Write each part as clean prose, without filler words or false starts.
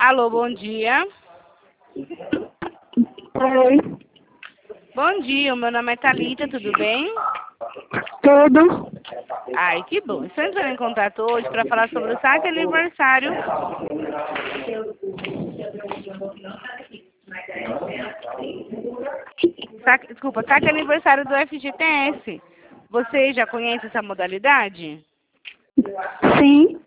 Alô, bom dia. Oi, Bom dia, o meu nome é Thalita, tudo bem? tudo? Ai, que bom. Estou entrando em contato hoje para falar sobre o saque aniversário. Saque aniversário do FGTS. Você já conhece essa modalidade? Sim.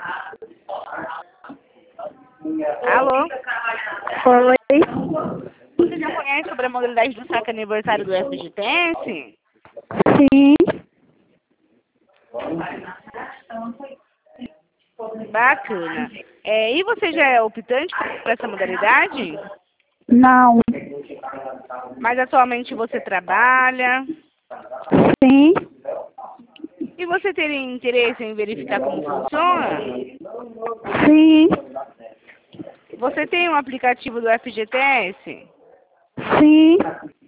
Alô? Oi, Você já conhece sobre a modalidade do saque aniversário do FGTS? sim. Bacana. E você já é optante por essa modalidade? Não. Mas atualmente você trabalha? Sim. E você teria interesse em verificar como funciona? Sim. Você tem um aplicativo do FGTS? Sim.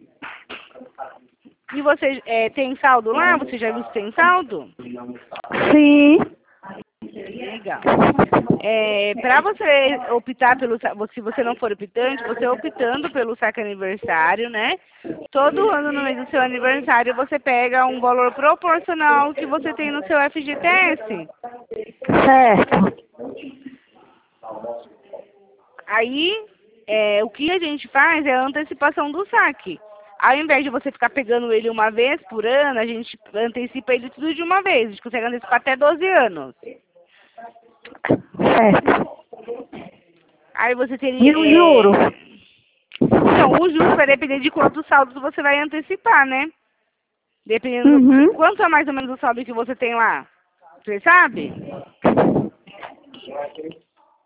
E você tem saldo lá? Você já viu se tem saldo? Sim. Legal. Para você optar pelo... Se você não for optante, você optando pelo saque aniversário, né? Todo ano, no mês do seu aniversário, você pega um valor proporcional que você tem no seu FGTS. Certo. Aí, o que a gente faz é a antecipação do saque. Ao invés de você ficar pegando ele uma vez por ano, a gente antecipa ele tudo de uma vez. A gente consegue antecipar até 12 anos. Certo. Aí você teria... E o juro? Então, o juros vai depender de quantos saldos você vai antecipar, né? Dependendo... Uhum. Quanto é mais ou menos o saldo que você tem lá? Você sabe?